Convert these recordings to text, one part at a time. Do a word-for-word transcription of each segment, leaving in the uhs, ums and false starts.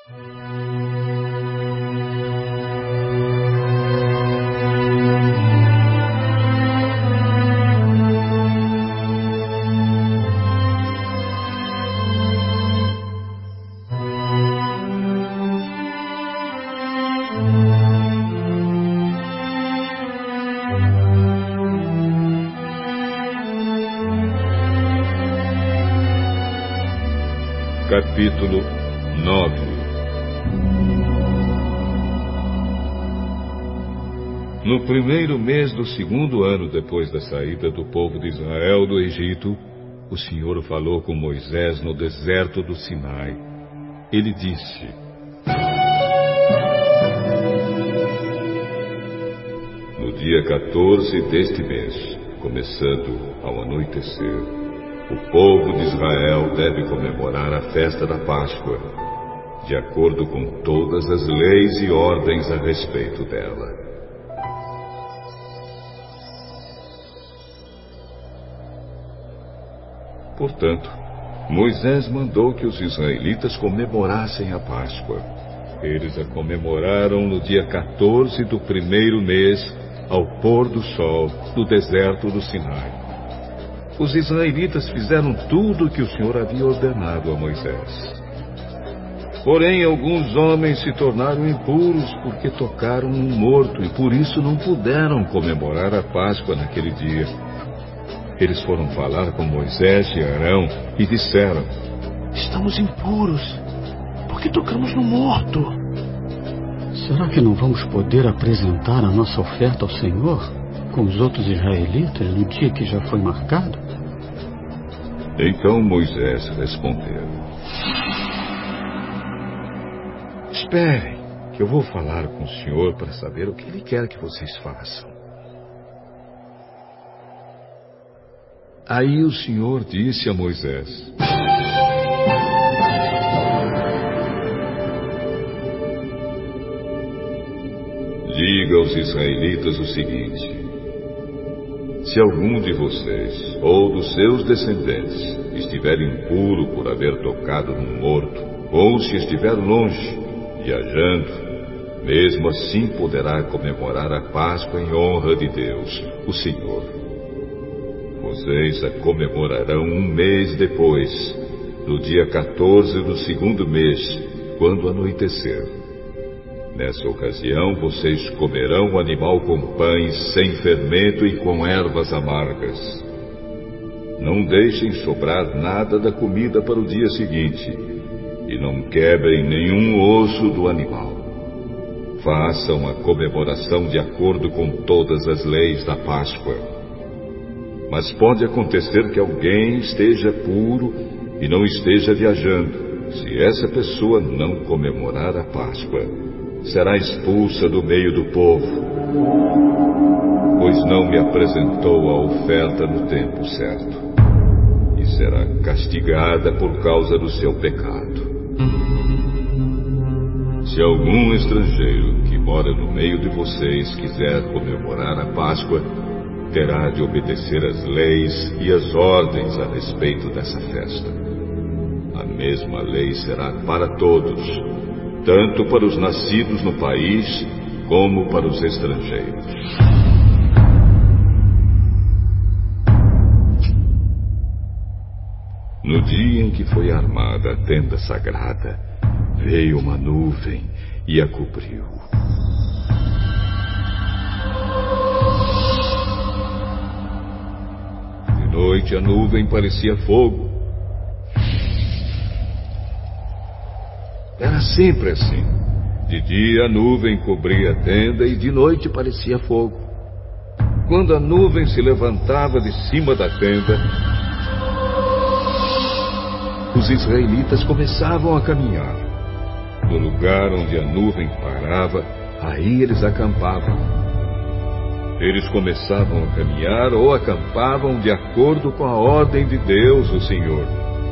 Capítulo nove. No primeiro mês do segundo ano depois da saída do povo de Israel do Egito, o Senhor falou com Moisés no deserto do Sinai. Ele disse: No dia quatorze deste mês, começando ao anoitecer, o povo de Israel deve comemorar a festa da Páscoa, de acordo com todas as leis e ordens a respeito dela. Portanto, Moisés mandou que os israelitas comemorassem a Páscoa. Eles a comemoraram no dia quatorze do primeiro mês, ao pôr do sol, no deserto do Sinai. Os israelitas fizeram tudo o que o Senhor havia ordenado a Moisés. Porém, alguns homens se tornaram impuros porque tocaram um morto e por isso não puderam comemorar a Páscoa naquele dia. Eles foram falar com Moisés e Arão e disseram: Estamos impuros, porque tocamos no morto. Será que não vamos poder apresentar a nossa oferta ao Senhor com os outros israelitas no dia que já foi marcado? Então Moisés respondeu: Esperem, que eu vou falar com o Senhor para saber o que Ele quer que vocês façam. Aí o Senhor disse a Moisés: Diga aos israelitas o seguinte: Se algum de vocês ou dos seus descendentes estiver impuro por haver tocado num morto, ou se estiver longe, viajando, mesmo assim poderá comemorar a Páscoa em honra de Deus, o Senhor. Vocês a comemorarão um mês depois, no dia quatorze do segundo mês, quando anoitecer. Nessa ocasião, vocês comerão o animal com pães sem fermento e com ervas amargas. Não deixem sobrar nada da comida para o dia seguinte, e não quebrem nenhum osso do animal. Façam a comemoração de acordo com todas as leis da Páscoa. Mas pode acontecer que alguém esteja puro e não esteja viajando. Se essa pessoa não comemorar a Páscoa, será expulsa do meio do povo, pois não me apresentou a oferta no tempo certo, e será castigada por causa do seu pecado. Se algum estrangeiro que mora no meio de vocês quiser comemorar a Páscoa, terá de obedecer às leis e às ordens a respeito dessa festa. A mesma lei será para todos, tanto para os nascidos no país, como para os estrangeiros. No dia em que foi armada a tenda sagrada, veio uma nuvem e a cobriu. De noite a nuvem parecia fogo. Era sempre assim. De dia a nuvem cobria a tenda e de noite parecia fogo. Quando a nuvem se levantava de cima da tenda, os israelitas começavam a caminhar. No lugar onde a nuvem parava, aí eles acampavam. Eles começavam a caminhar ou acampavam de acordo com a ordem de Deus, o Senhor.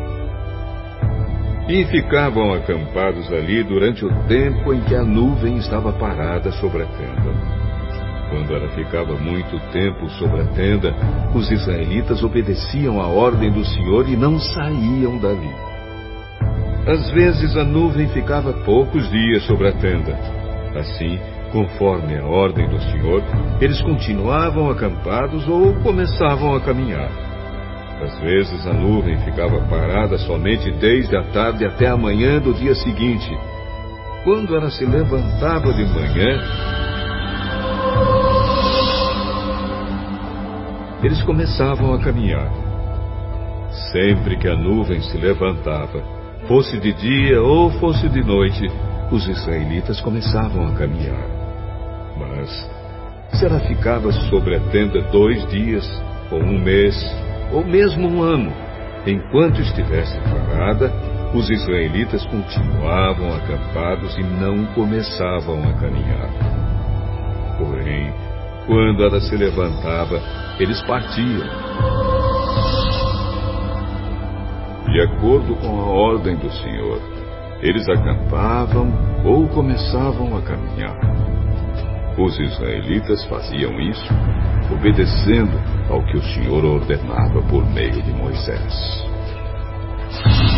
E ficavam acampados ali durante o tempo em que a nuvem estava parada sobre a tenda. Quando ela ficava muito tempo sobre a tenda, os israelitas obedeciam à ordem do Senhor e não saíam dali. Às vezes a nuvem ficava poucos dias sobre a tenda. Assim, conforme a ordem do Senhor, eles continuavam acampados ou começavam a caminhar. Às vezes a nuvem ficava parada somente desde a tarde até a manhã do dia seguinte. Quando ela se levantava de manhã, eles começavam a caminhar. Sempre que a nuvem se levantava, fosse de dia ou fosse de noite, os israelitas começavam a caminhar. Mas, se ela ficava sobre a tenda dois dias, ou um mês, ou mesmo um ano, enquanto estivesse parada, os israelitas continuavam acampados e não começavam a caminhar. Porém, quando ela se levantava, eles partiam. De acordo com a ordem do Senhor, eles acampavam ou começavam a caminhar. Os israelitas faziam isso, obedecendo ao que o Senhor ordenava por meio de Moisés.